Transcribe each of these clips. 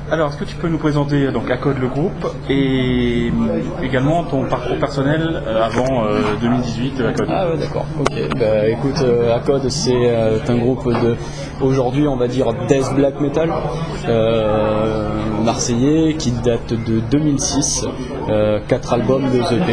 Alors, est-ce que tu peux nous présenter donc ACODE le groupe et également ton parcours personnel avant 2018 ACODE? Ah ouais, d'accord. Ok. Bah écoute, ACODE c'est un groupe de aujourd'hui on va dire death black metal marseillais qui date de 2006, 4 albums, 2 EP.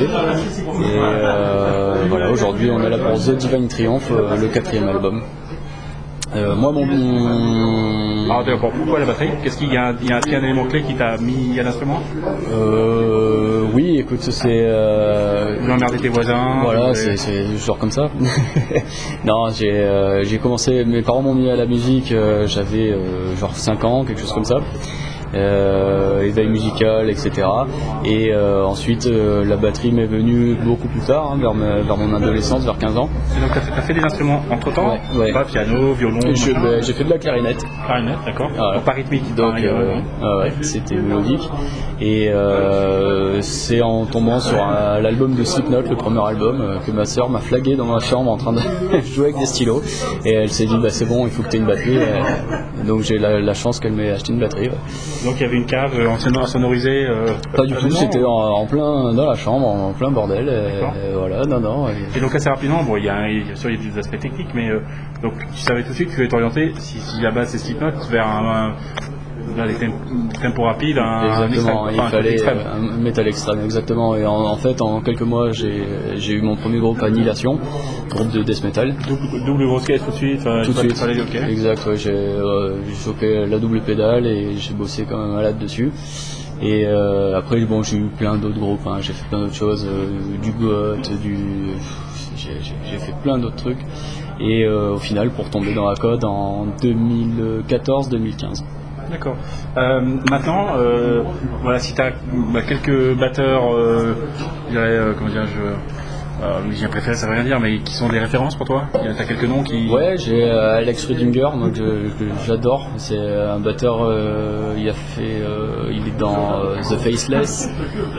Et voilà, aujourd'hui on est là pour The Divine Triumph, le 4e album. Moi Alors d'accord, pourquoi la batterie? Qu'est-ce qu'il y a un élément clé qui t'a mis à l'instrument? Oui, écoute, c'est Vous emmerdez tes voisins? Voilà, c'est genre comme ça. Non, j'ai commencé, mes parents m'ont mis à la musique, j'avais genre 5 ans, quelque chose comme ça. Éveil musical, etc. Et ensuite la batterie m'est venue beaucoup plus tard, hein, vers mon adolescence, vers 15 ans. Et donc t'as fait des instruments entre temps? Ouais. Pas piano, violon? J'ai fait de la clarinette. Clarinette, d'accord. Ah ouais. Donc pas rythmique. Donc ouais, c'était mélodique. Et c'est en tombant sur l'album de Slipknot, le premier album, que ma sœur m'a flagué dans ma chambre en train de jouer avec des stylos. Et elle s'est dit, bah c'est bon, il faut que tu aies une batterie. Donc j'ai la chance qu'elle m'ait acheté une batterie. Ouais. Donc il y avait une cave entièrement sonorisée? Pas du tout, c'était en plein dans la chambre, en plein bordel. Et voilà, non. Et donc assez rapidement, bon, il y a des aspects techniques, mais donc tu savais tout de suite que tu allais t'orienter, si la base c'est Slipknot, vers des tempos rapides, exactement, il fallait un métal extrême, exactement. Et en fait, en quelques mois, j'ai eu mon premier groupe Annihilation, groupe de death metal. Double grosse caisse tout de suite. Tout de suite. Okay. Exact. Ouais, j'ai chopé la double pédale et j'ai bossé comme un malade dessus. Et après, bon, j'ai eu plein d'autres groupes. Hein. J'ai fait plein d'autres choses, du goth, j'ai fait plein d'autres trucs. Et au final, pour tomber dans ACODE en 2014-2015. D'accord. Maintenant, voilà, si tu as quelques batteurs, je dirais, comment dirais-je, musiciens préférés, ça veut rien dire, mais qui sont des références pour toi? Tu as quelques noms qui... Ouais, j'ai Alex Rudinger, donc que j'adore. C'est un batteur, il est dans The Faceless.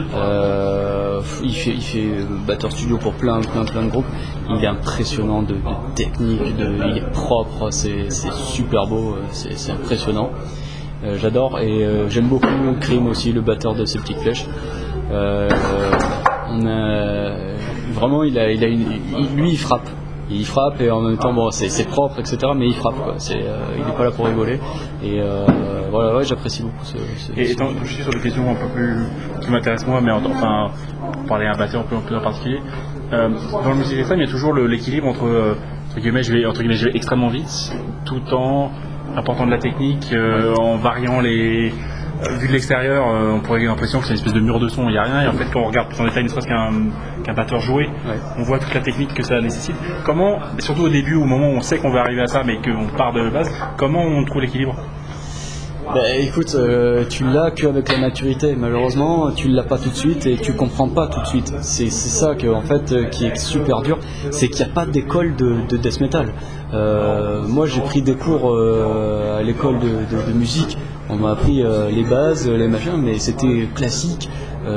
Il fait batteur studio pour plein de groupes. Il est impressionnant de technique, il est propre, c'est super beau, c'est impressionnant. J'adore et j'aime beaucoup Krim aussi, le batteur de Septic Flesh. Vraiment, lui il frappe. Il frappe et en même temps bon c'est propre, etc. Mais il frappe quoi. Il est pas là pour rigoler. Et voilà, ouais, j'apprécie beaucoup Et étant touché sur des questions un peu plus qui m'intéressent moi, mais enfin pour parler à un batteur un peu plus en particulier, dans le musique extrême il y a toujours l'équilibre entre guillemets je vais extrêmement vite tout en apportant de la technique, en variant les... Vu de l'extérieur, on pourrait avoir l'impression que c'est une espèce de mur de son, il n'y a rien, et en fait quand on regarde plus en détail, ne serait-ce qu'un batteur jouer, ouais. On voit toute la technique que ça nécessite. Comment, surtout au début, au moment où on sait qu'on va arriver à ça, mais qu'on part de base, comment on trouve l'équilibre? Écoute, tu l'as qu'avec la maturité. Malheureusement, tu l'as pas tout de suite et tu comprends pas tout de suite. C'est ça que, en fait, qui est super dur, c'est qu'il n'y a pas d'école de death metal. Moi, j'ai pris des cours à l'école de musique. On m'a appris les bases, les machins, mais c'était classique.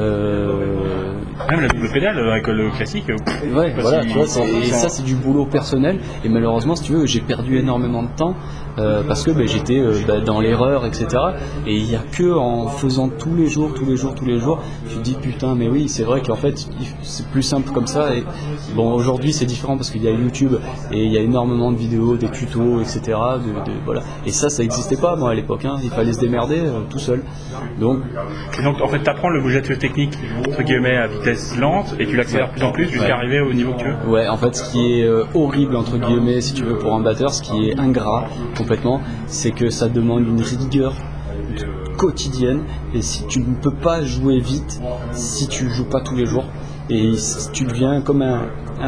Même la double pédale avec le classique. Ouais, voilà, tu vois, et ça c'est du boulot personnel. Et malheureusement, si tu veux, j'ai perdu énormément de temps parce que j'étais dans l'erreur, etc. Et il n'y a que en faisant tous les jours, tu te dis putain, mais oui, c'est vrai qu'en fait, c'est plus simple comme ça. Et bon, aujourd'hui c'est différent parce qu'il y a YouTube et il y a énormément de vidéos, des tutos, etc. Voilà. Et ça n'existait pas moi à l'époque. Hein. Il fallait se démerder tout seul. Donc en fait, tu apprends le budget technique entre guillemets à vitesse lente et tu l'accélères de plus en plus jusqu'à arriver au niveau que tu veux. Ouais, en fait, ce qui est horrible entre guillemets, si tu veux, pour un batteur, ce qui est ingrat complètement, c'est que ça demande une rigueur quotidienne et si tu ne peux pas jouer vite si tu joues pas tous les jours et tu deviens comme un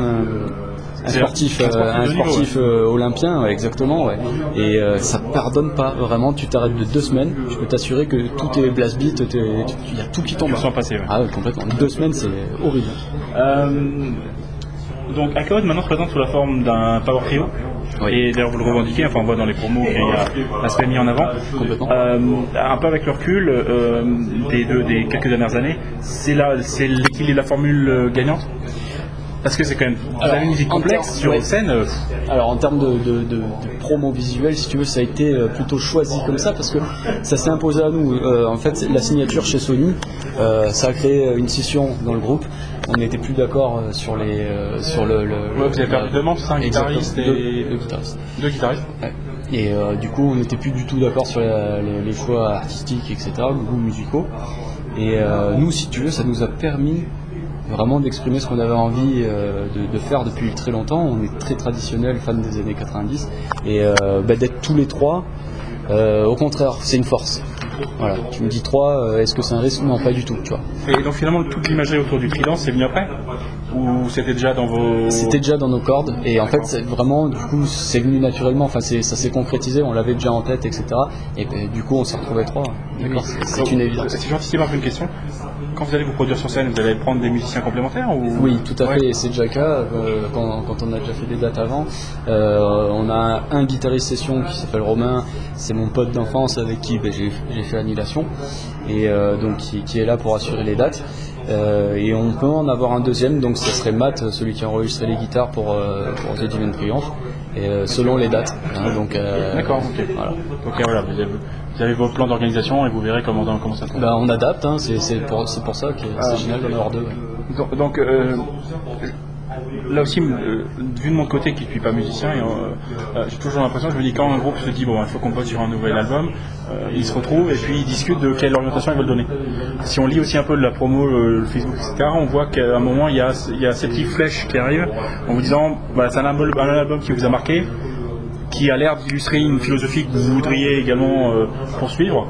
sportif olympien, ouais, exactement, ouais. Et ça pardonne pas, vraiment, tu t'arrêtes de 2 semaines, je peux t'assurer que tout est blast beat, il y a tout qui tombe. Tu le sens passer, ouais. Ah ouais, complètement. 2 semaines, c'est horrible. Donc ACODE maintenant se présente sous la forme d'un power trio. Oui. Et d'ailleurs vous le revendiquez, enfin on voit dans les promos qu'il y a l'aspect mis en avant. Complètement. Un peu avec le recul des quelques dernières années, c'est l'équilibre de la formule gagnante? Parce que c'est quand même. Vous avez une musique complexe sur scène. Alors en termes de promo visuelle, si tu veux, ça a été plutôt choisi comme ça parce que ça s'est imposé à nous. En fait, la signature chez Sony, ça a créé une scission dans le groupe. On n'était plus d'accord sur le. Ouais, vous avez perdu deux membres, c'est un guitariste et deux guitaristes. Deux guitaristes. Ouais. Et du coup, on n'était plus du tout d'accord sur les choix artistiques, etc., goûts musicaux. Et nous, si tu veux, ça nous a permis vraiment d'exprimer ce qu'on avait envie de faire depuis très longtemps. On est très traditionnel, fan des années 90, et d'être tous les trois, au contraire, c'est une force. Voilà. Tu me dis 3, est-ce que c'est un risque? Non, pas du tout, tu vois. Et donc finalement, toute l'imagerie autour du Trident, c'est venu après? Ou c'était déjà dans vos... C'était déjà dans nos cordes, et en fait, vraiment, du coup, c'est venu naturellement, enfin, ça s'est concrétisé, on l'avait déjà en tête, etc. Et du coup, on s'est retrouvés 3. D'accord. C'est une évidence. Si j'anticipe un peu une question, quand vous allez vous produire sur scène, vous allez prendre des musiciens complémentaires ou... Oui, tout à fait, et c'est déjà le cas, quand on a déjà fait des dates avant. On a un guitariste session qui s'appelle Romain, c'est mon pote d'enfance avec qui j'ai fait Annihilation, et donc qui est là pour assurer les dates. Et on peut en avoir un deuxième, donc ça serait Matt, celui qui a enregistré les guitares pour The Divine Triumph, et selon les dates. Donc, d'accord, ok. Voilà. Donc voilà, vous avez vos plans d'organisation et vous verrez comment ça se passe. On adapte, hein, c'est pour ça que c'est génial d'en avoir deux. Ouais. Donc là aussi, vu de mon côté qui ne suis pas musicien, j'ai toujours l'impression, je me dis quand un groupe se dit bon, il faut qu'on bosse sur un nouvel album, ils se retrouvent et puis ils discutent de quelle orientation ils veulent donner. Si on lit aussi un peu de la promo, le Facebook, etc., on voit qu'à un moment il y a ces petites flèches qui arrivent en vous disant bah, c'est un album qui vous a marqué, qui a l'air d'illustrer une philosophie que vous voudriez également poursuivre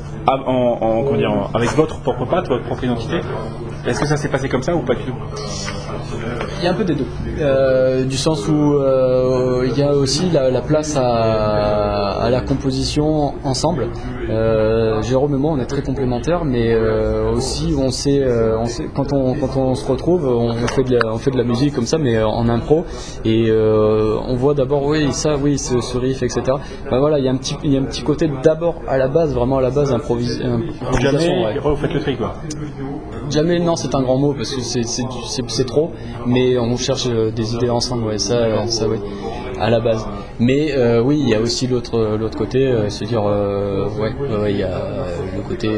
avec votre propre patte, votre propre identité. Est-ce que ça s'est passé comme ça ou pas du tout? Il y a un peu des deux, du sens où il y a aussi la place à la composition ensemble. Jérôme et moi on est très complémentaires, mais aussi on sait quand on se retrouve on fait de la musique comme ça, mais en impro, et on voit d'abord ce riff, etc. Ben voilà, il y a un petit côté d'abord vraiment à la base improvisation. Jamais vous faites le tri quoi. Jamais, non, c'est un grand mot parce que c'est trop, mais on cherche des idées ensemble, ouais, ça oui, à la base. Mais oui, il y a aussi l'autre côté, se dire il y a le côté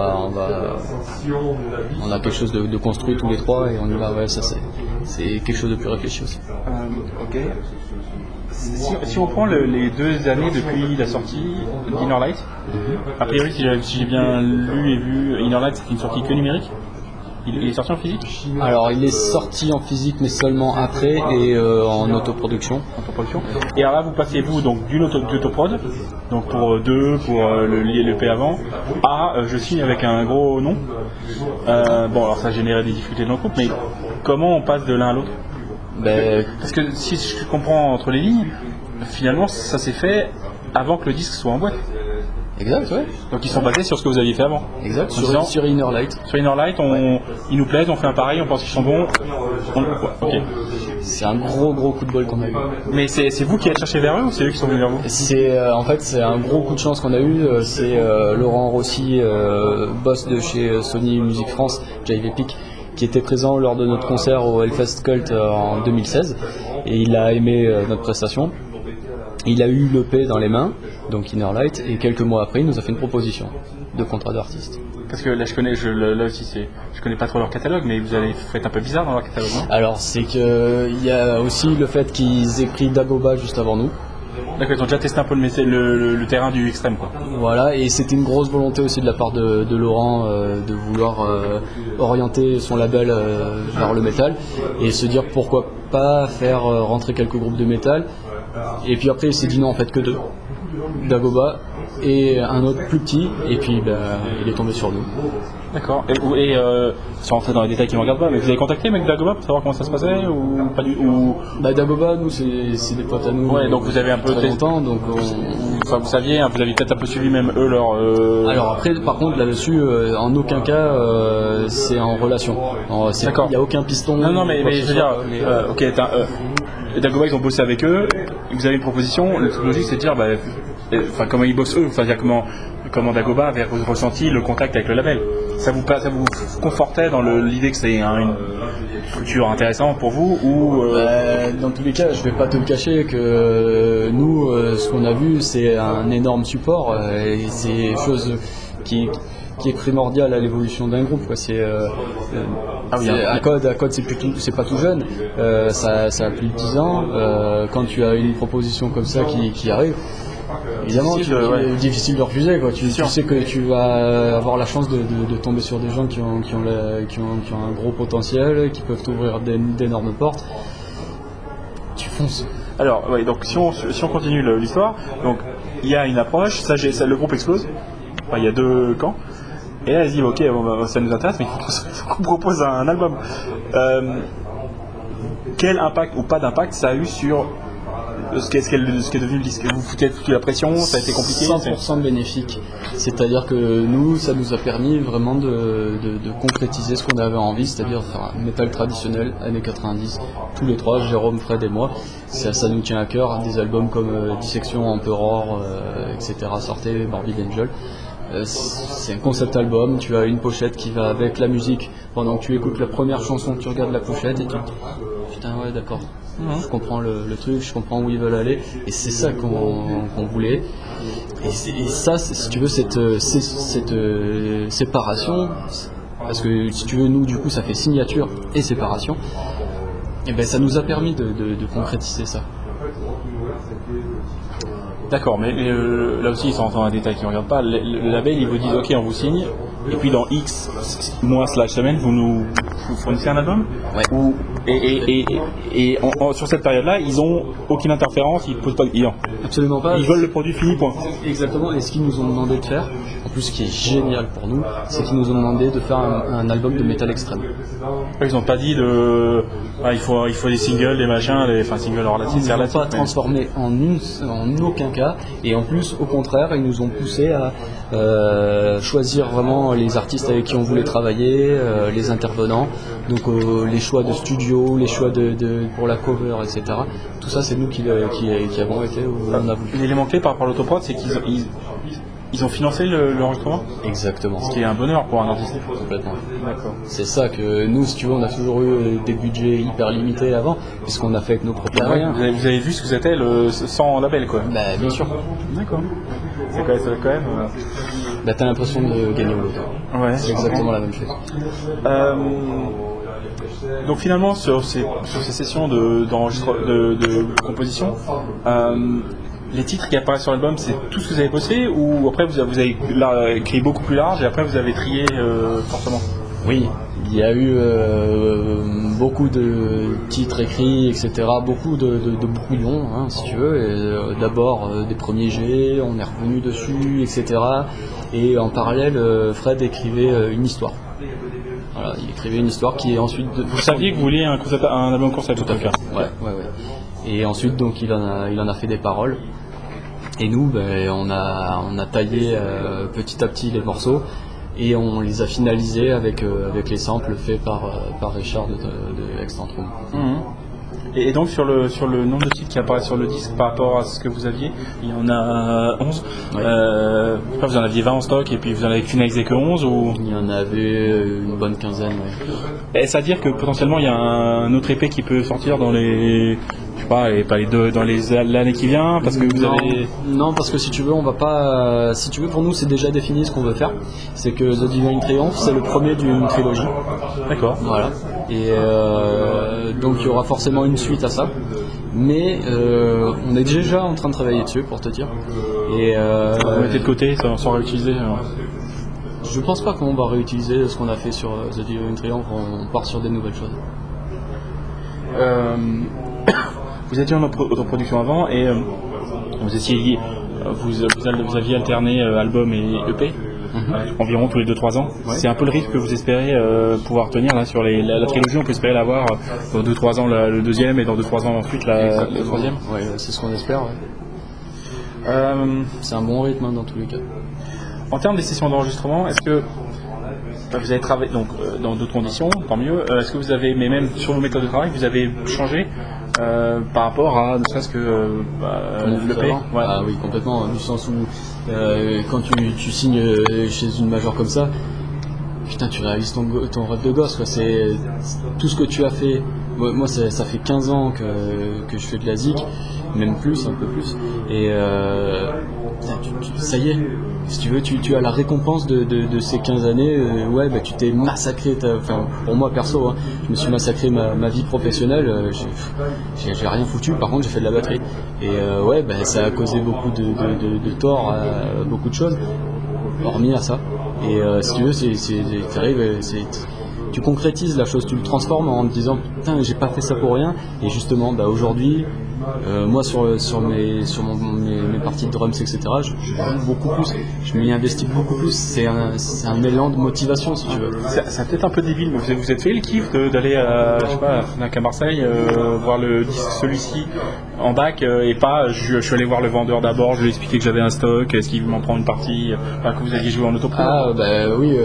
on a quelque chose de construit tous les trois et on y va, ouais, ça c'est quelque chose de plus réfléchi aussi. Ok. Si on prend les 2 années depuis la sortie d'Inner Light, a priori si j'ai bien lu et vu, Inner Light c'est une sortie que numérique? Il est sorti en physique? Alors il est sorti en physique mais seulement après et en autoproduction. Et alors là vous passez donc d'une autoprod, donc pour le P avant, à je signe avec un gros nom. Alors ça a généré des difficultés dans le groupe, mais comment on passe de l'un à l'autre? Parce que si je comprends entre les lignes, finalement ça s'est fait avant que le disque soit en boîte. Exact, ouais. Donc ils sont basés sur ce que vous aviez fait avant. Exact, sur Inner Light. Sur Inner Light, ils nous plaisent, on fait un pareil, on pense qu'ils sont bons. Okay. C'est un gros coup de bol qu'on a eu. Mais c'est vous qui êtes cherché vers eux ou c'est eux qui sont venus vers vous? En fait c'est un gros coup de chance qu'on a eu. C'est Laurent Rossi, boss de chez Sony Music France, Jive Epic, qui était présent lors de notre concert au Hellfest Cult en 2016, et il a aimé notre prestation. Il a eu l'EP dans les mains, donc Inner Light, et quelques mois après il nous a fait une proposition de contrat d'artiste. Parce que là je connais pas trop leur catalogue, mais vous avez fait un peu bizarre dans leur catalogue, non? Alors c'est que il y a aussi le fait qu'ils aient pris Dagoba juste avant nous. D'accord, ils ont déjà testé un peu le terrain du extrême quoi. Voilà, et c'était une grosse volonté aussi de la part de Laurent de vouloir orienter son label vers le métal et se dire pourquoi pas faire rentrer quelques groupes de métal. Et puis après il s'est dit non, en fait que 2, Dagoba et un autre plus petit, et puis il est tombé sur nous. D'accord. Et sans rentrer dans les détails qui ne me regardent pas, mais vous avez contacté mec Dagoba pour savoir comment ça se passait ou pas du ou... Dagoba, nous c'est des potes à nous. Ouais, donc vous avez un peu très longtemps, donc vous saviez, vous avez peut-être un peu suivi même eux leur. Alors après, par contre là-dessus, en aucun cas c'est en relation. D'accord. Il n'y a aucun piston. Non, mais je veux dire, ok, Dagoba ils ont bossé avec eux, vous avez une proposition, le truc logique c'est de dire comment ils bossent eux, enfin dire comment Dagoba avait ressenti le contact avec le label. Ça vous confortait dans l'idée que c'est une structure intéressante pour vous ou Dans tous les cas, je vais pas te le cacher que nous, ce qu'on a vu, c'est un énorme support et c'est chose qui est primordial à l'évolution d'un groupe, quoi. Code c'est pas tout jeune, ça a plus de 10 ans. Quand tu as une proposition comme ça qui arrive, évidemment c'est difficile de refuser, quoi. Tu sais que tu vas avoir la chance de tomber sur des gens qui ont un gros potentiel, qui peuvent t'ouvrir d'énormes portes. Tu fonces. Alors donc si on continue l'histoire, donc il y a une approche, le groupe explose. Enfin, il y a 2 camps. Et là, elle se dit, ok, ça nous intéresse, mais il faut qu'on propose un album. Quel impact ou pas d'impact ça a eu sur ce qu'est devenu le disque? Vous foutez la pression, ça a été compliqué? 100% bénéfique. C'est-à-dire que nous, ça nous a permis vraiment de concrétiser ce qu'on avait envie, c'est-à-dire faire un métal traditionnel, années 90, tous les 3, Jérôme, Fred et moi. Ça nous tient à cœur, des albums comme Dissection, Emperor, etc. sortaient, Morbid Angel. C'est un concept album, tu as une pochette qui va avec la musique. Pendant que tu écoutes la première chanson, tu regardes la pochette et tu te dis putain ouais d'accord, je comprends le truc, je comprends où ils veulent aller, et c'est ça qu'on voulait. Et ça, si tu veux, cette séparation, parce que si tu veux, nous du coup ça fait signature et séparation, et ben ça nous a permis de concrétiser ça. D'accord, mais là aussi, ils sont en un détail qu'ils ne regardent pas. Le label, ils vous disent ok, on vous signe, et puis dans X mois/semaine, vous nous fournissez un album. Ouais. Et sur cette période-là, ils n'ont aucune interférence, ils ne posent pas de clients. Absolument pas. Ils veulent le produit fini, point. Exactement, et ce qu'ils nous ont demandé de faire, en plus ce qui est génial pour nous, c'est qu'ils nous ont demandé de faire un album de métal extrême. Ils n'ont pas dit il faut des singles, des machins, singles relatifs, ils ne l'ont pas transformé en aucun cas, et en plus au contraire ils nous ont poussé à choisir vraiment les artistes avec qui on voulait travailler, les intervenants, donc les choix de studio, les choix pour la cover, etc. Tout ça c'est nous qui avons été où on a voulu. L'élément clé par rapport à l'autoprod, c'est qu'ils ont financé l'enregistrement. Exactement. Ce qui est un bonheur pour un artiste. Complètement. D'accord. C'est ça que nous, si tu veux, on a toujours eu des budgets hyper limités avant, puisqu'on a fait avec nos propres moyens. Vous avez vu ce que c'était sans label, quoi. Bah, bien sûr. D'accord. C'est quand même. Bah, t'as l'impression de gagner au loto. Ouais. C'est exactement la même chose. Donc finalement, sur ces sessions de composition, les titres qui apparaissent sur l'album, c'est tout ce que vous avez bossé, ou après vous avez écrit beaucoup plus large et après vous avez trié fortement? Oui, il y a eu beaucoup de titres écrits, etc. Beaucoup de brouillons, hein, si tu veux. Et, d'abord des premiers jets, on est revenu dessus, etc. Et en parallèle, Fred écrivait une histoire. Voilà, il écrivait une histoire qui est ensuite... Vous saviez que vous vouliez un album concept, tout à fait. Ouais. Et ensuite, donc, il en a fait des paroles. Et nous, on a taillé petit à petit les morceaux et on les a finalisés avec les samples faits par Richard de Extantrum. Et donc sur le nombre de titres qui apparaissent sur le disque par rapport à ce que vous aviez, il y en a 11. Ouais. Vous en aviez 20 en stock et puis vous en avez finalisé que 11 ou... Il y en avait une bonne quinzaine. Ouais. Est-ce à dire que potentiellement il y a un autre épée qui peut sortir dans les... Je sais pas les deux, dans l'année qui vient, parce que vous avez... Non, parce que si tu veux, on va pas... Si tu veux, pour nous, c'est déjà défini ce qu'on veut faire. C'est que The Divine Triumph, c'est le premier d'une trilogie. D'accord. Voilà. Et donc il y aura forcément une suite à ça. Mais on est déjà en train de travailler dessus, pour te dire. Et vous mettez de côté sans réutiliser Je pense pas qu'on va réutiliser ce qu'on a fait sur The Divine Triumph. On part sur des nouvelles choses. Vous étiez en autoproduction avant et vous aviez alterné album et EP environ tous les 2-3 ans. Ouais. C'est un peu le rythme que vous espérez pouvoir tenir là sur la trilogie. On peut espérer l'avoir dans 2-3 ans le deuxième et dans 2-3 ans ensuite le troisième. Ouais, c'est ce qu'on espère. Ouais. C'est un bon rythme dans tous les cas. En termes des sessions d'enregistrement, est-ce que vous avez travaillé donc dans d'autres conditions, tant mieux. Est-ce que vous avez, mais même sur vos méthodes de travail, vous avez changé par rapport à ne serait-ce que l'EP? Ouais. Ah oui, complètement. Du sens où Quand tu signes chez une major comme ça, putain, tu réalises ton rêve de gosse, quoi. C'est tout ce que tu as fait. Moi ça fait 15 ans que je fais de la zik, même plus, un peu plus. Et ça y est, si tu veux, tu as la récompense de ces 15 années. Ouais, bah, tu t'es massacré. Enfin, pour moi perso, hein, je me suis massacré ma vie professionnelle. J'ai rien foutu. Par contre, j'ai fait de la batterie. Et ouais, bah, ça a causé beaucoup de tort à beaucoup de choses, hormis à ça. Et si tu veux, t'arrives, tu concrétises la chose, tu le transformes en te disant putain, j'ai pas fait ça pour rien. Et justement, bah, aujourd'hui, moi sur mes parties de drums, etc., je joue beaucoup plus, je m'y investis beaucoup plus. C'est un élan de motivation, si tu veux. C'est peut-être un peu débile, mais vous êtes fait le kiff d'aller je sais pas, à Marseille, voir le disque, celui-ci en bac, et pas je suis allé voir le vendeur d'abord, je lui ai expliqué que j'avais un stock, est-ce qu'il m'en prend une partie, que vous aviez joué en autopromo. Ah bah oui,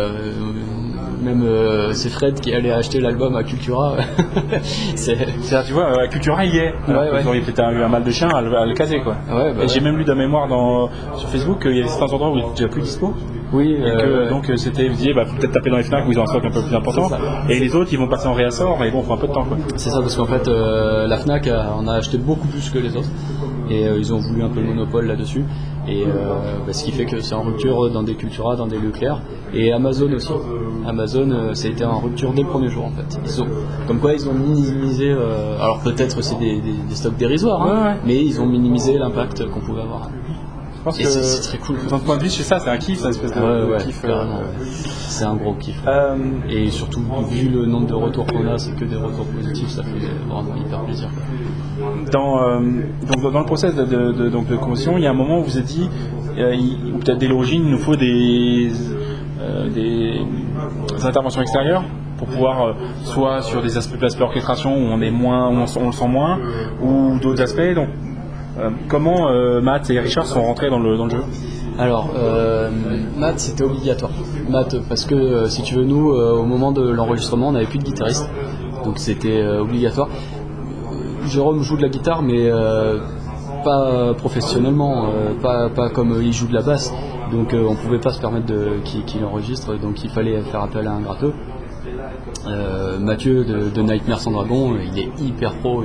même c'est Fred qui allait acheter l'album à Cultura. C'est-à-dire, tu vois, à Cultura il y est. Ouais. Vous auriez peut-être eu un mal de chien à le caser, quoi. Ouais, bah, et j'ai même lu de mémoire sur Facebook qu'il y avait certains endroits où il était déjà plus dispo. Oui. Et que donc c'était, vous disiez, faut peut-être taper dans les Fnac où ils ont un stock un peu plus important. Et les autres ils vont passer en réassort, mais bon, faut un peu de temps, quoi. C'est ça, parce qu'en fait la Fnac on a acheté beaucoup plus que les autres. Et ils ont voulu un peu le monopole là-dessus. Et ce qui fait que c'est en rupture dans des Cultura, dans des Leclerc. Et Amazon aussi. Amazon, ça a été en rupture dès le premier jour, en fait. Comme quoi ils ont minimisé, alors peut-être c'est des stocks dérisoires, hein, mais ils ont minimisé l'impact qu'on pouvait avoir. Je pense et que c'est très cool. D'un point de vue, c'est ça, c'est un kiff, ça, espèce de kiff. C'est un gros kiff. Et surtout, vu le nombre de retours qu'on a, c'est que des retours positifs, ça fait vraiment hyper plaisir, quoi. Dans le process de composition, il y a un moment où vous vous êtes dit, ou peut-être dès l'origine, il nous faut des interventions extérieures pour pouvoir, soit sur des aspects orchestration où on est moins, où on le sent moins, ou d'autres aspects. Donc, comment Matt et Richard sont rentrés dans le jeu? Alors, Matt, c'était obligatoire. Matt, parce que si tu veux, nous, au moment de l'enregistrement, on n'avait plus de guitariste, donc c'était obligatoire. Jérôme joue de la guitare, mais pas professionnellement, pas comme il joue de la basse, donc on pouvait pas se permettre qu'il enregistre, donc il fallait faire appel à un gratteux. Mathieu de Nightmare Sans Dragon, il est hyper pro,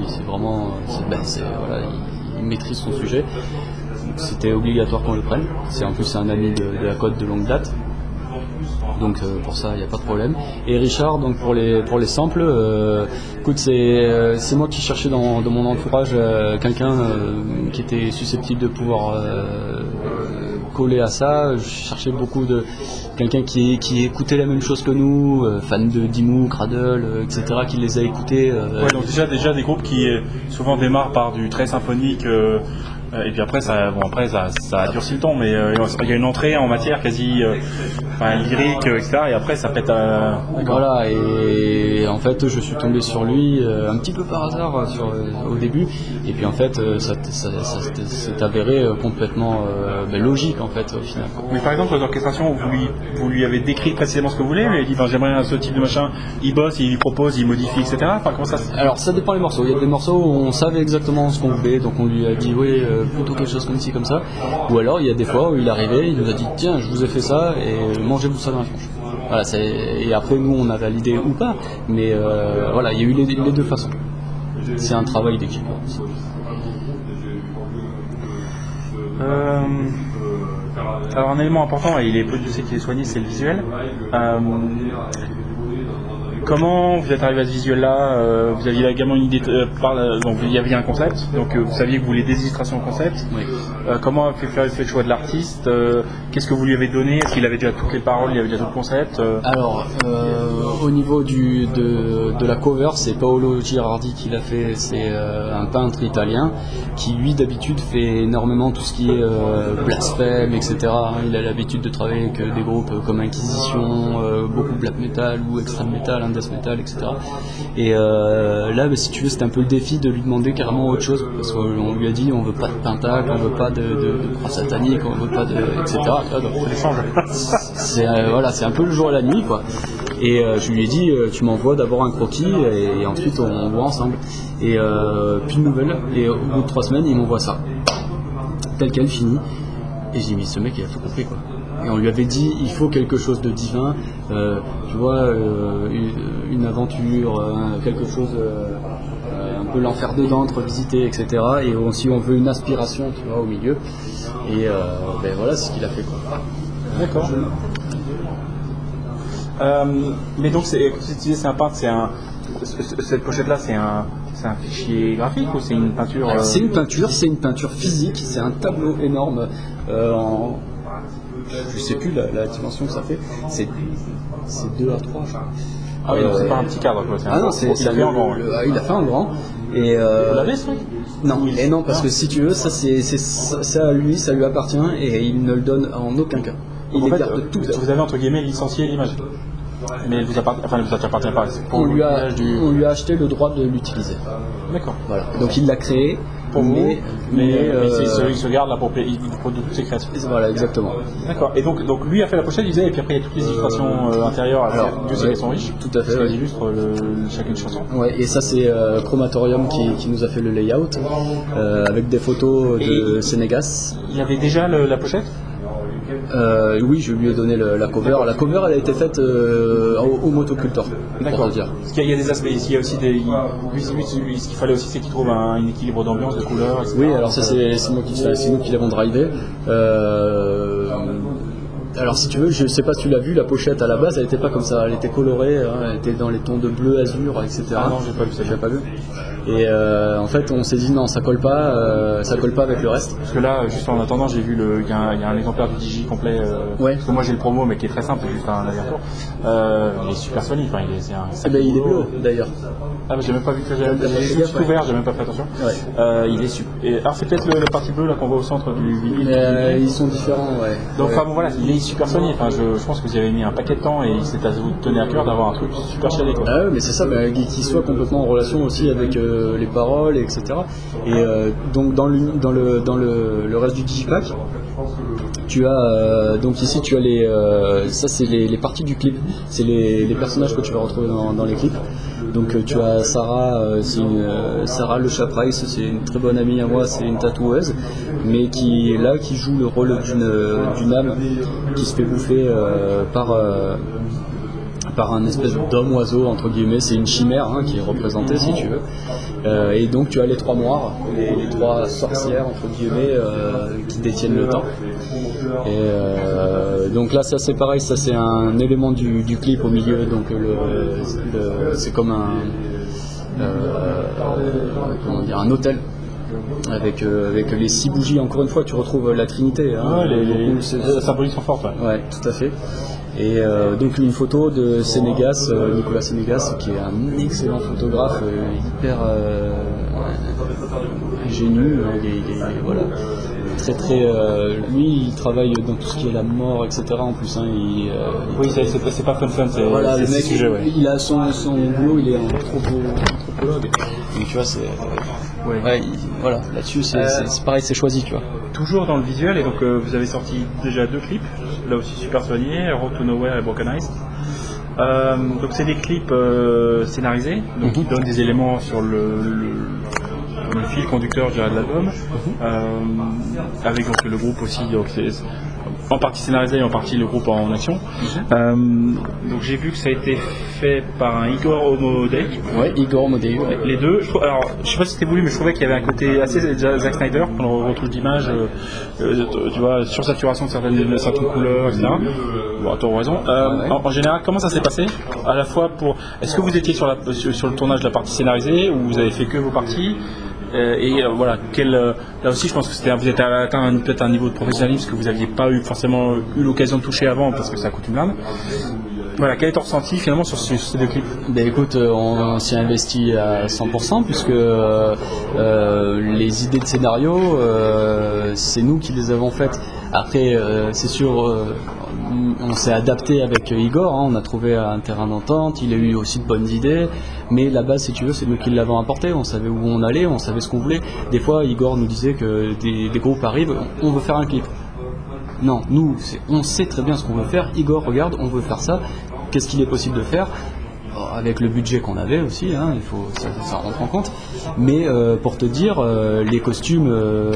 il maîtrise son sujet, donc c'était obligatoire qu'on le prenne. C'est en plus un ami de la Côte de longue date. Donc pour ça il n'y a pas de problème. Et Richard, donc pour les samples, écoute, c'est moi qui cherchais dans mon entourage quelqu'un qui était susceptible de pouvoir coller à ça. Je cherchais beaucoup de quelqu'un qui écoutait la même chose que nous, fan de Dimmu, Cradle, etc., qui les a écoutés. Donc déjà des groupes qui souvent démarrent par du très symphonique. Et puis après ça a durci le ton, mais il y a une entrée en matière quasi lyrique, etc. Et après ça pète à... Voilà, et en fait je suis tombé sur lui un petit peu par hasard au début, et puis en fait ça s'est avéré complètement logique en fait au final. Mais par exemple l'orchestration, vous lui avez décrit précisément ce que vous voulez, mais il dit j'aimerais ce type de machin, il bosse, il lui propose, il modifie, etc. Comment ça Alors ça dépend des morceaux. Il y a des morceaux où on savait exactement ce qu'on voulait, donc on lui a dit oui, plutôt quelque chose comme ci, comme ça. Ou alors il y a des fois où il arrivait, il nous a dit tiens, je vous ai fait ça et mangez-vous ça dans la tronche. Voilà, et après nous on a validé ou pas, mais voilà, il y a eu les deux façons. C'est un travail d'équipe. Alors un élément important, et il est peu du qu'il est soigné, c'est le visuel. Comment vous êtes arrivé à ce visuel-là? Vous aviez également une idée, donc il y avait un concept, donc vous saviez que vous vouliez des illustrations au concept. Oui. Comment a fait le choix de l'artiste? Qu'est-ce que vous lui avez donné? Est-ce qu'il avait déjà toutes les paroles, il avait déjà tout le concept? Alors, au niveau de la cover, c'est Paolo Girardi qui l'a fait, c'est un peintre italien qui lui d'habitude fait énormément tout ce qui est blasphème, etc. Il a l'habitude de travailler avec des groupes comme Inquisition, beaucoup black metal ou extreme metal, death metal, etc. Et là, si tu veux, c'était un peu le défi de lui demander carrément autre chose, parce qu'on lui a dit on veut pas de pentacle, on veut pas de croix satanique, on veut pas de etc. C'est un peu le jour et la nuit, quoi. Et je lui ai dit tu m'envoies d'abord un croquis et ensuite on voit ensemble. Et plus de nouvelles. Et au bout de 3 semaines, il m'envoie ça tel quel, fini. Et j'ai mis ce mec, il a tout compris quoi. Et on lui avait dit, il faut quelque chose de divin, tu vois, une aventure, quelque chose, un peu l'enfer de Dante, revisiter, etc. Et aussi on veut une inspiration, tu vois, au milieu. Et voilà, c'est ce qu'il a fait quoi. D'accord. Mais donc, comme tu disais, c'est un peintre, cette pochette-là, c'est un fichier graphique ou c'est une peinture C'est une peinture physique, c'est un tableau énorme je sais plus la dimension que ça fait, c'est 2 à 3 je crois. Ah oui, donc c'est pas un petit cadre quoi, il a fait en grand. Il a fait en grand. Et vous l'avez ce truc ? Non, parce que si tu veux, ça à lui, ça lui appartient et il ne le donne en aucun cas. Il les garde tout. Vous avez entre guillemets licencié l'image. Mais elle vous appartient pas. On lui a acheté le droit de l'utiliser. D'accord. Voilà. Donc il l'a créé. Pour vous, mais il se garde là pour toutes ses créations. Voilà, exactement. D'accord. Et donc lui a fait la pochette, il disait, et puis après il y a toutes les illustrations intérieures. Dieu sait qu'elles sont riches. Tout à fait. Parce qu'elles illustrent chacune chanson. Ouais. Et ça c'est Chromatorium qui nous a fait le layout avec des photos de Sénégas. Il y avait déjà la pochette. Oui, je lui ai donné la cover. La cover, elle a été faite au motocultor. D'accord. Parce qu'il y a des aspects ici, il y a aussi ce qu'il fallait aussi, c'est qu'il trouve un équilibre d'ambiance, de couleurs, etc. Oui, alors ça c'est nous qui l'avons drivé. Alors si tu veux, je sais pas si tu l'as vu, la pochette à la base, elle était pas comme ça, elle était colorée, elle était dans les tons de bleu, azur, etc. Ah non, j'ai pas vu ça. J'ai pas vu. Et en fait, on s'est dit non, ça colle pas avec le reste. Parce que là, juste en attendant, j'ai vu il y a un exemplaire du Digi complet. Ouais. Parce que moi j'ai le promo, mais qui est très simple, c'est juste un aller-retour. Il est super solide, il est bleu d'ailleurs. Ah, j'ai même pas vu que j'ai juste ouvert, j'ai même pas fait attention. Ouais. Il est super. Alors c'est peut-être la partie bleue là qu'on voit au centre du vinyle. Ils sont différents, ouais. Donc bon voilà, il est super solide. Je pense que vous y avez mis un paquet de temps et c'est à vous de tenir à cœur d'avoir un truc super chiadé quoi. Ah ouais, mais c'est ça, qu'il soit complètement en relation aussi avec les paroles, etc. Et donc dans le reste du Digipack, tu as donc ici tu as ça c'est les parties du clip, c'est les personnages que tu vas retrouver dans les clips. Donc tu as Sarah, Sarah Le Chaprice, c'est une très bonne amie à moi, c'est une tatoueuse, mais qui joue le rôle d'une âme qui se fait bouffer par un espèce d'homme-oiseau, entre guillemets, c'est une chimère qui est représentée si tu veux. Et donc tu as les 3 moires, les 3 sorcières, entre guillemets, qui détiennent le temps. Et donc là ça c'est pareil, ça c'est un élément du clip au milieu, donc c'est comme un hôtel. Avec les 6 bougies, encore une fois tu retrouves la Trinité. Les symboliques sont fortes. Ouais, tout à fait. Et donc une photo de Sénégas, Nicolas Sénégas, qui est un excellent photographe, hyper ingénieux, voilà, très lui il travaille dans tout ce qui est la mort, etc. en plus. Oui, c'est pas fun, c'est voilà, le mec, sujet, ouais. il a son boulot, il est anthropologue, donc tu vois c'est voilà, là-dessus c'est pareil, c'est choisi, tu vois. Toujours dans le visuel, et donc vous avez sorti déjà 2 clips, là aussi super soignés, Road to Nowhere et Broken Eyes. Donc c'est des clips scénarisés, donc qui donnent des éléments sur le fil conducteur de l'album, avec donc le groupe aussi, donc c'est en partie scénarisé et en partie le groupe en action. Donc j'ai vu que ça a été fait par un Igor Omodei. Ouais, Igor Omodei. Ouais. Les deux. Alors je sais pas si c'était voulu, mais je trouvais qu'il y avait un côté assez Zack Snyder qu'on retrouve d'image, tu vois, sursaturation de certaines couleurs, etc. Bon, tu as raison. En général, comment ça s'est passé ? À la fois est-ce que vous étiez sur le tournage de la partie scénarisée ou vous avez fait que vos parties ? Voilà, là aussi je pense que vous êtes atteint peut-être un niveau de professionnalisme que vous n'aviez pas forcément eu l'occasion de toucher avant parce que ça coûte une blinde. Voilà, quel est ton ressenti finalement sur ces 2 clips ? Ben écoute, on s'y investit à 100% puisque les idées de scénario, c'est nous qui les avons faites. Après, c'est sûr, on s'est adapté avec Igor, on a trouvé un terrain d'entente, il a eu aussi de bonnes idées, mais la base, si tu veux, c'est nous qui l'avons apporté, on savait où on allait, on savait ce qu'on voulait. Des fois, Igor nous disait que des groupes arrivent, on veut faire un clip. Non, on sait très bien ce qu'on veut faire. Igor, regarde, on veut faire ça. Qu'est-ce qu'il est possible de faire ? avec le budget qu'on avait aussi, hein, ça rentre en compte. Mais pour te dire, les costumes,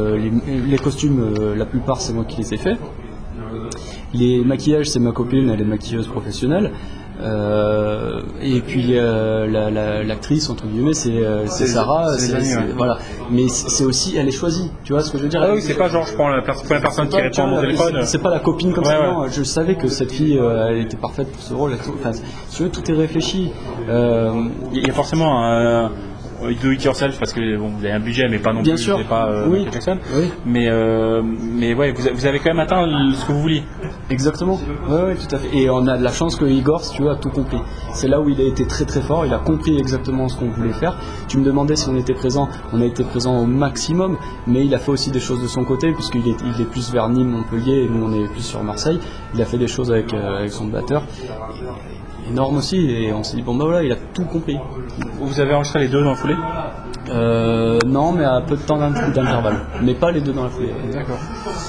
la plupart c'est moi qui les ai faits. Les maquillages, c'est ma copine, elle est maquilleuse professionnelle. Et puis l'actrice entre guillemets c'est Sarah, voilà. Mais c'est aussi, elle est choisie, tu vois ce que je veux dire. Ah oui, c'est pas genre je prends la personne qui répond à mon téléphone. C'est pas la copine comme ça. Non, je savais que cette fille, elle était parfaite pour ce rôle. Enfin, si tu veux, tout est réfléchi. Il y a forcément un do it yourself parce que bon, vous avez un budget mais pas non Bien plus, sûr. C'est pas Oui. Jackson. Oui. Mais ouais, vous avez quand même atteint ce que vous vouliez. Exactement. Ouais, tout à fait. Et on a de la chance que Igor, si tu veux, a tout compris. C'est là où il a été très très fort. Il a compris exactement ce qu'on voulait faire. Tu me demandais si on était présent. On a été présent au maximum, mais il a fait aussi des choses de son côté puisqu'il est plus vers Nîmes, Montpellier, et nous on est plus sur Marseille. Il a fait des choses avec son batteur. Énorme aussi, et on s'est dit bon bah voilà, il a tout compris. Vous avez enregistré les deux dans la foulée? Non, mais à peu de temps d'intervalle, mais pas les deux dans la foulée. D'accord.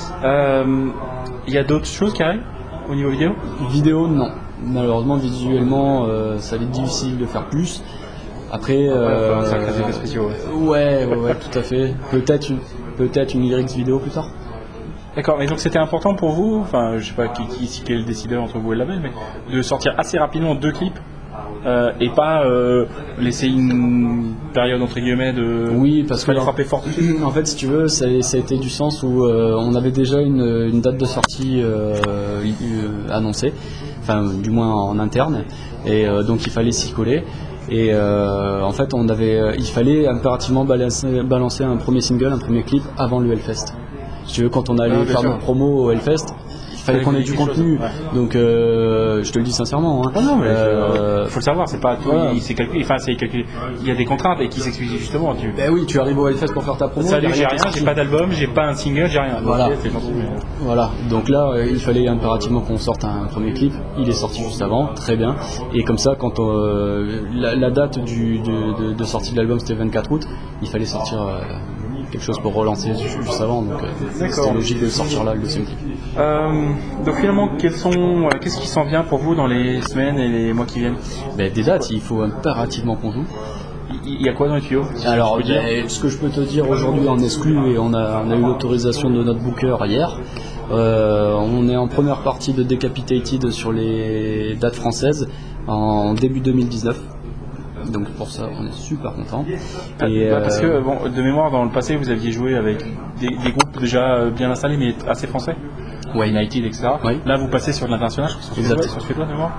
Il y a d'autres choses qui arrivent au niveau vidéo? Vidéo, non. Malheureusement, visuellement, ça va être difficile de faire plus. Après, ça crée des effets spéciaux. Ouais, tout à fait. Peut-être une lyrics vidéo plus tard. D'accord, et donc c'était important pour vous, enfin je sais pas qui est le décideur entre vous et le label, mais de sortir assez rapidement 2 clips et pas laisser une période entre guillemets de... Oui, parce que frapper fort tout de suite. En fait, si tu veux, ça a été du sens où on avait déjà une date de sortie annoncée, enfin du moins en interne, et donc il fallait s'y coller. Et en fait, il fallait impérativement balancer un premier single, un premier clip avant le Hellfest. Si tu veux, quand on allait faire notre promo au Hellfest, il fallait qu'on ait du contenu. Donc, je te le dis sincèrement. Hein. Ah non, mais faut le savoir, c'est pas tout. Voilà. C'est calculé. Enfin, c'est calculé. Il y a des contraintes et qui s'expliquent justement. Ben oui, tu arrives au Hellfest pour faire ta promo. Salut, j'ai rien, j'ai pas d'album, j'ai pas un single, j'ai rien. Voilà. C'est gentil, mais... Voilà. Donc là, il fallait impérativement qu'on sorte un premier clip. Il est sorti juste avant, très bien. Et comme ça, quand la date de sortie de l'album c'était 24 août, il fallait sortir quelque chose pour relancer juste avant, donc c'était logique de sortir là le deuxième clip. Donc finalement, qu'est-ce qui s'en vient pour vous dans les semaines et les mois qui viennent? Des dates, il faut impérativement qu'on joue. Il y a quoi dans les tuyaux? Alors, ce que je peux te dire aujourd'hui en exclu, et on a eu l'autorisation de notre booker hier, on est en première partie de Decapitated sur les dates françaises en début 2019. Donc pour ça, on est super content. Parce que bon, de mémoire, dans le passé, vous aviez joué avec des groupes déjà bien installés, mais assez français. Ouais. United, etc. Ouais. Là, vous passez sur de l'international, je crois que c'est suédois, de mémoire.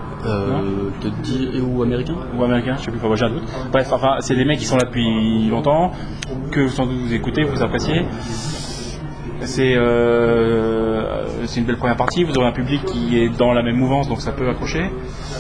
Ou américain. Ou américain, je sais plus, j'ai un doute. Bref, enfin, c'est des mecs qui sont là depuis longtemps, que sans doute vous écoutez, vous appréciez. C'est une belle première partie, vous aurez un public qui est dans la même mouvance, donc ça peut accrocher.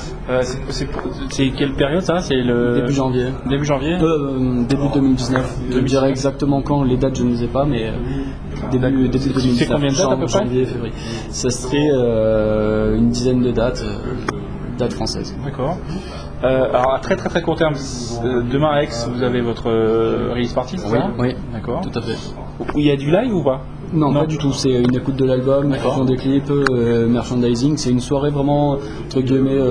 C'est quelle période ça? C'est le début janvier. Début janvier. Début 2019. Je dirais exactement quand les dates, je ne les ai pas, mais début 2019. C'est combien de dates à peu près? Janvier, février. Ça serait une dizaine de dates françaises. D'accord. Alors à très très très court terme, demain à Aix, vous avez votre release party, c'est ça? Oui. D'accord. Tout à fait. Il y a du live ou pas? Non, pas du tout. C'est une écoute de l'album, diffusion des clips, merchandising. C'est une soirée vraiment entre guillemets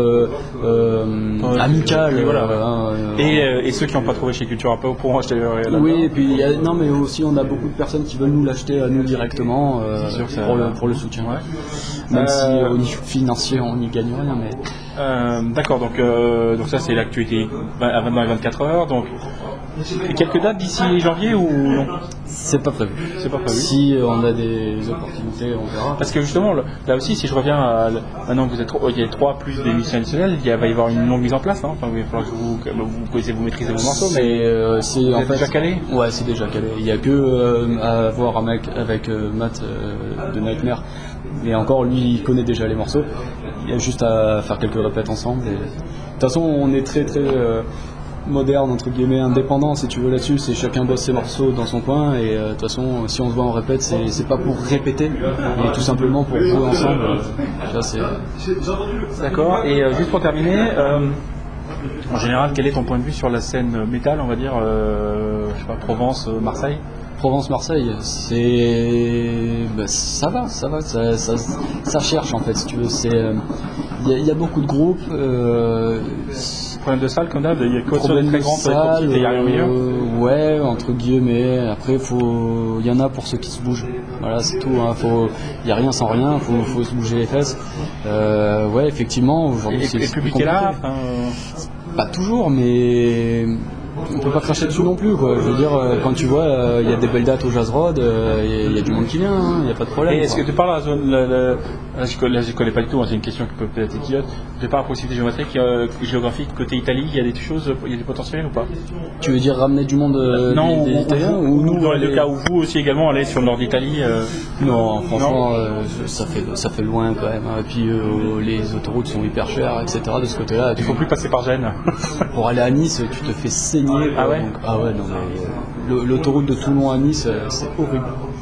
amicale. Voilà. Et ceux qui n'ont pas trouvé chez Cultura pourront acheter leur album. Oui, et puis non, mais aussi on a beaucoup de personnes qui veulent nous l'acheter à nous directement pour le soutien. Ouais. Même si au niveau financier on n'y gagne rien, mais. D'accord. Donc ça c'est l'actualité à 20 et 24 heures. Donc quelques dates d'ici janvier ou non? C'est pas prévu. C'est pas prévu. Si on a des opportunités, on verra. Parce que justement, là aussi, si je reviens à maintenant que il y a 3 plus des musiciens additionnels, va y avoir une longue mise en place. Hein. Enfin, il va falloir que vous maîtrisez vos morceaux, mais c'est en fait déjà calé. Ouais, c'est déjà calé. Il y a que à voir avec Matt de Nightmare. Et encore, lui, il connaît déjà les morceaux. Il y a juste à faire quelques répètes ensemble. De toute façon, on est très très moderne, entre guillemets, indépendant, si tu veux, là-dessus. C'est chacun bosse ses morceaux dans son coin. Et de toute façon, si on se voit en répète, c'est pas pour répéter, mais tout simplement pour jouer ensemble. D'accord. Et juste pour terminer, en général, quel est ton point de vue sur la scène métal, on va dire, je sais pas, Provence, Marseille? Provence-Marseille, ça va, ça cherche en fait, si tu veux. Il y a beaucoup de groupes, problème de salle qu'on a, il y a quoi sur Problème très de grande salle, et il y a rien au milieu. ouais, entre guillemets. Après, il y en a pour ceux qui se bougent. Voilà, c'est tout. Hein. Il n'y a rien sans rien. Faut se bouger les fesses. Ouais, effectivement. Aujourd'hui, Et le public est là. Pas toujours, mais on peut pas cracher dessus non plus, quoi. Je veux dire, quand tu vois, il y a des belles dates au Jazz Road, il y a du monde qui vient, il n'y a pas de problème. Et est-ce que tu parles à la zone, là, je connais pas du tout, hein, c'est une question qui peut peut-être être idiote. Tu parles à proximité géographique, côté Italie, il y a des choses, il y a du potentiel ou pas? Tu veux dire ramener du monde Non, des Italiens ou nous, dans les deux cas, où vous aussi également allez sur le nord d'Italie Non, franchement, ça fait loin quand même. Et puis les autoroutes sont hyper chères, etc. De ce côté-là. Il faut plus passer par Gênes. Pour aller à Nice, tu te fais saigner. Ah ouais? Donc, ah ouais, non mais l'autoroute de Toulon à Nice, c'est horrible.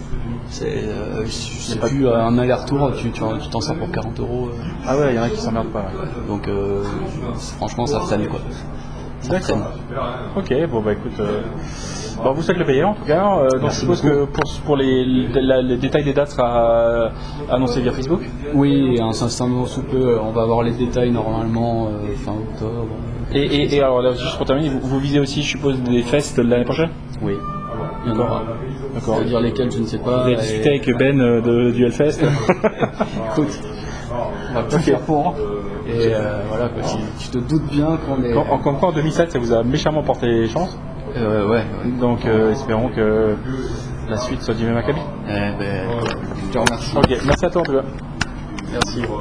C'est plus un aller-retour, tu t'en sors pour 40 €. Ah ouais, il y en a qui s'emmerdent pas. Ouais. Donc franchement, ça freine quoi. Ça freine. Ok, bon bah écoute, vous souhaite le payer en tout cas. Donc je suppose que pour les détails des dates sera annoncé via Facebook. Oui, incessamment sous peu, on va avoir les détails normalement fin octobre. Et alors là, juste pour terminer, vous visez aussi, je suppose, des fests de l'année prochaine? Oui. Il y en aura. D'accord. C'est-à-dire lesquels, je ne sais pas. Vous avez discuté avec Ben du Hellfest? Écoute, on va tout faire pour. Et voilà, quoi, tu te doutes bien qu'on est. Encore en 2007, ça vous a méchamment porté chance. Ouais. Donc espérons que la suite soit du même acabit. Je te remercie. Ok, merci à toi en tout cas. Merci.